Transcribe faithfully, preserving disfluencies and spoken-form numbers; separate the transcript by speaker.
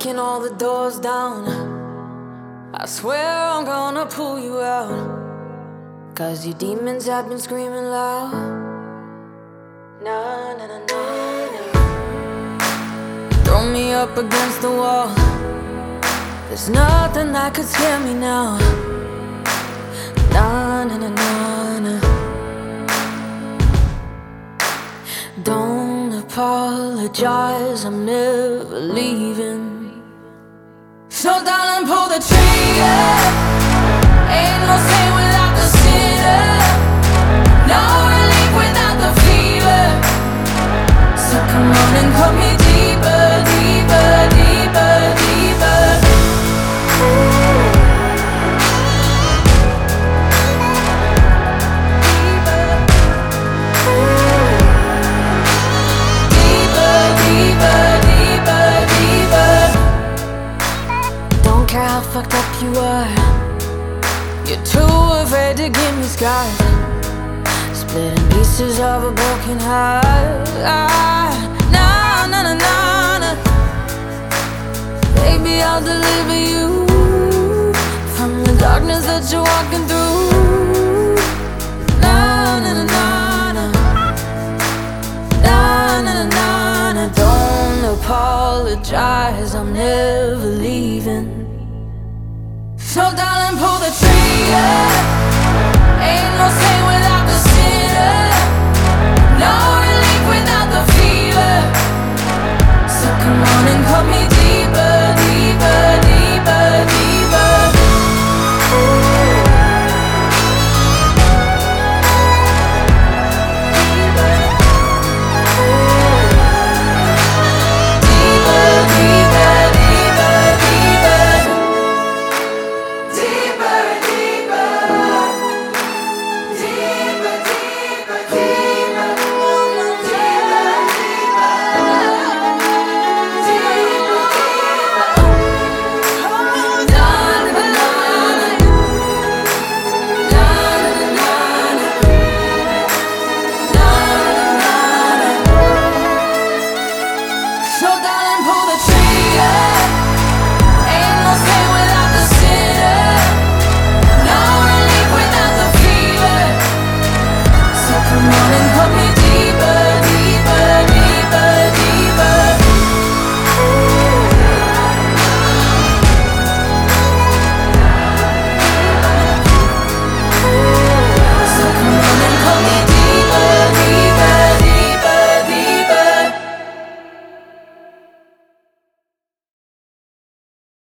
Speaker 1: kicking all the doors down. I swear I'm gonna pull you out, 'cause your demons have been screaming loud. Na na na na na. Throw me up against the wall. There's nothing that could scare me now. Na na na na na. Don't apologize, I'm never leaving. So darling, pull the trigger. Ain't no sin without the sinner. No relief without the fever. So come on and cut me deeper, deeper, deeper, deeper. How fucked up you are. You're too afraid to give me scars, splitting pieces of a broken heart. Ah, nah, nah, nah, nah, nah. Baby, I'll deliver you from the darkness that you're walking through. Nah, nah, nah, nah, nah. Nah, nah, nah, nah, nah. Don't apologize, I'm never leaving. So darling, pull the trigger. Ain't no